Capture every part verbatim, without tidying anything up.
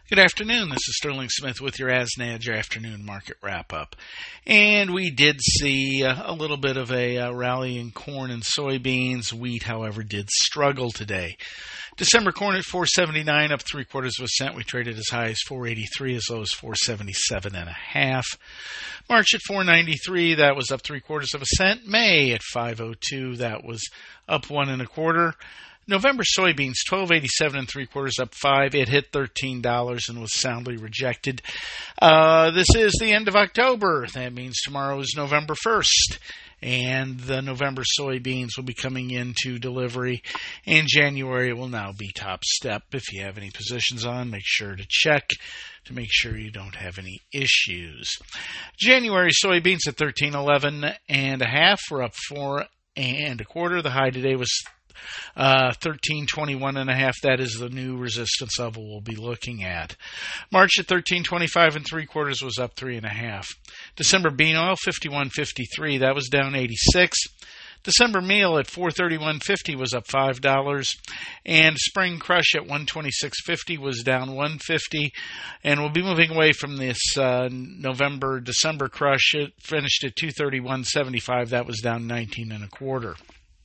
Good afternoon. This is Sterling Smith with your AsNadge Afternoon Market Wrap-Up. And we did see uh, a little bit of a uh, rally in corn and soybeans. Wheat, however, did struggle today. December corn at four seventy-nine, up three quarters of a cent. We traded as high as four eighty-three, as low as four seventy-seven and a half. March at four ninety-three, that was up three quarters of a cent. May at five oh two, that was up one and a quarter. November soybeans, twelve eighty-seven and three quarters, up five. It hit thirteen dollars and was soundly rejected. Uh, this is the end of October. That means tomorrow is November first. And the November soybeans will be coming into delivery. And January will now be top step. If you have any positions on, make sure to check to make sure you don't have any issues. January soybeans at thirteen eleven and a half. We're up four and a quarter. The high today was Uh, thirteen twenty-one and a half. That is the new resistance level we'll be looking at. March at thirteen twenty-five and three quarters was up three and a half. December bean oil fifty-one fifty-three. That was down eighty-six. December meal at four thirty-one fifty was up five dollars, and spring crush at one twenty-six fifty was down one fifty. And we'll be moving away from this uh, November December crush. It finished at two thirty-one seventy-five. That was down nineteen and a quarter.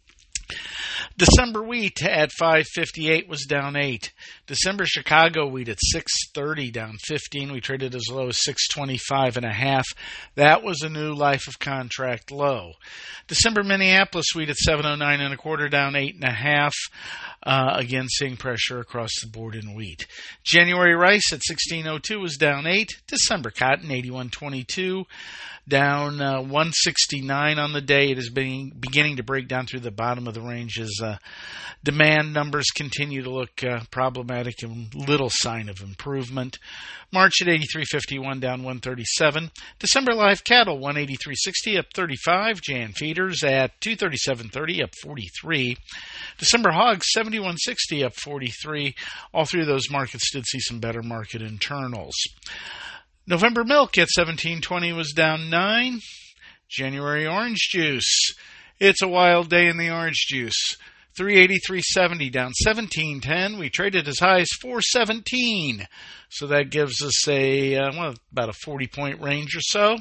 December wheat at five fifty-eight was down eight. December Chicago wheat at six thirty, down fifteen. We traded as low as six twenty-five and a half. That was a new life of contract low. December Minneapolis wheat at seven oh nine and a quarter, down eight and a half. Uh, again, seeing pressure across the board in wheat. January rice at sixteen oh two was down eight. December cotton eighty-one twenty-two, down uh, one sixty-nine on the day. It is being, beginning to break down through the bottom of the range as uh, demand numbers continue to look uh, problematic and little sign of improvement. March at eighty-three fifty-one, down one thirty-seven. December live cattle one eighty-three sixty, up thirty-five. Jan feeders at two thirty-seven thirty, up forty-three. December hogs seventy-one sixty, up forty-three. All three of those markets did see some better market internals. November milk at seventeen twenty was down nine. January orange juice. It's a wild day in the orange juice. three eighty-three seventy, down seventeen ten. We traded as high as four seventeen. So that gives us a uh, well, about a forty-point range or so.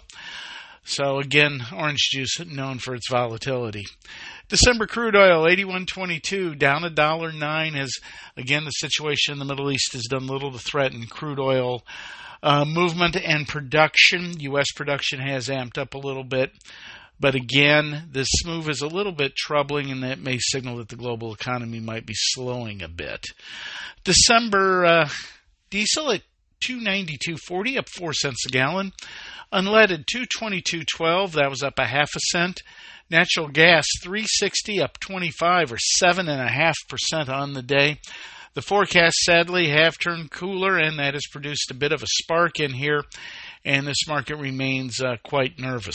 So again, orange juice known for its volatility. December crude oil, eighty-one twenty-two, down one dollar nine, as again the situation in the Middle East has done little to threaten crude oil uh, movement and production. U S production has amped up a little bit. But again, this move is a little bit troubling, and that may signal that the global economy might be slowing a bit. December uh, diesel at two ninety-two forty, up four cents a gallon. Unleaded two twenty-two twelve, that was up a half a cent. Natural gas three sixty, up twenty-five or seven point five percent on the day. The forecast, sadly, have turned cooler, and that has produced a bit of a spark in here, and this market remains uh, quite nervous.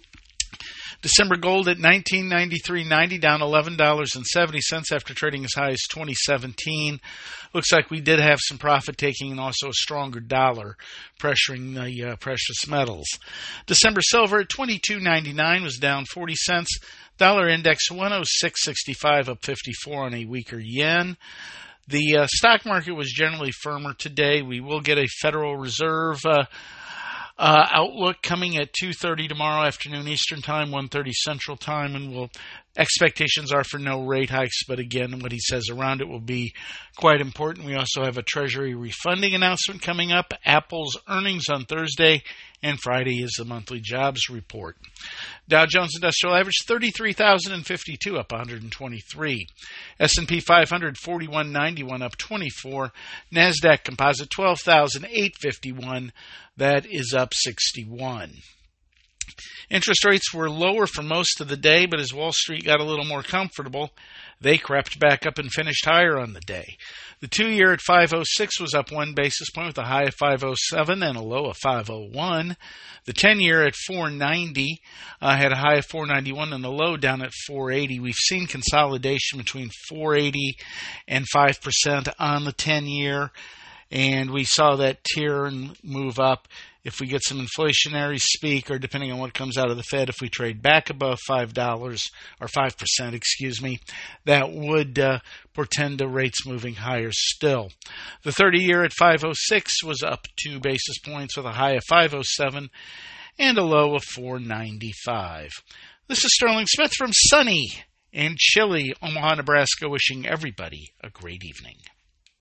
December gold at nineteen ninety-three ninety, down eleven dollars and seventy cents after trading as high as twenty seventeen. Looks like we did have some profit taking and also a stronger dollar pressuring the uh, precious metals. December silver at twenty-two ninety-nine was down forty cents. Dollar index one oh six sixty-five, up fifty-four on a weaker yen. The uh, stock market was generally firmer today. We will get a Federal Reserve uh, Uh, outlook coming at two thirty tomorrow afternoon Eastern Time, one thirty Central Time, and we'll, expectations are for no rate hikes, but again, what he says around it will be quite important. We also have a Treasury refunding announcement coming up, Apple's earnings on Thursday, and Friday is the monthly jobs report. Dow Jones Industrial Average thirty-three thousand fifty-two, up one hundred twenty-three. S and P five hundred forty-one ninety-one, up twenty-four. NASDAQ Composite twelve thousand eight hundred fifty-one, that is up sixty-one. Interest rates were lower for most of the day, but as Wall Street got a little more comfortable, they crept back up and finished higher on the day. The two-year at five oh six was up one basis point with a high of five oh seven and a low of five oh one. The ten-year at four ninety uh, had a high of four ninety-one and a low down at four eighty. We've seen consolidation between four eighty and five percent on the ten-year, and we saw that tier and move up, if we get some inflationary speak, or depending on what comes out of the Fed, if we trade back above five dollars, or five percent, excuse me, that would uh, portend to rates moving higher still. The thirty-year at five oh six was up two basis points with a high of five oh seven and a low of four ninety-five. This is Sterling Smith from sunny and chilly Omaha, Nebraska, wishing everybody a great evening.